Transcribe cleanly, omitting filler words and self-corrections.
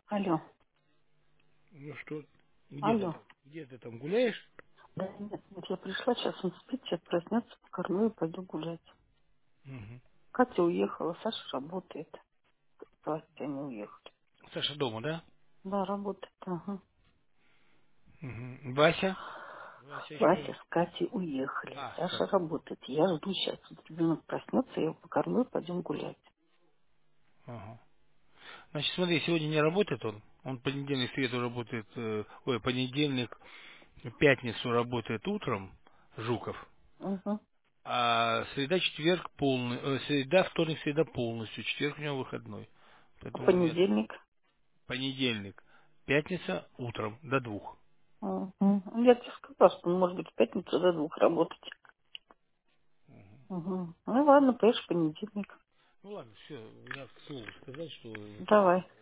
Алло, Ну что, где ты алло. там? Где ты там гуляешь? Да нет, я пришла, сейчас он спит, сейчас проснется, покормлю и пойду гулять. Мгм. Катя уехала, Саша работает. Власти они уехали. Саша дома, да? Да, работает, ага. Мгм. Вася? Вася Вася еще... с Катей уехали. А, Саша Катя. работает. Я жду сейчас. Вот ребенок проснется, я его покормлю и пойдем гулять. Ага. Значит, смотри, сегодня не работает он. Он понедельник, среду работает, понедельник, пятницу работает утром, Жуков. Угу. А среда, четверг полный, среда, вторник, среда полностью, четверг у него выходной. А Поэтому нет. понедельник? Понедельник, пятница утром до 2. Угу. Я тебе сказала, что он может быть в пятницу до 2 работать. Угу. Ну ладно, поешь в понедельник. Ну ладно, все, я к слову сказать, что Давай.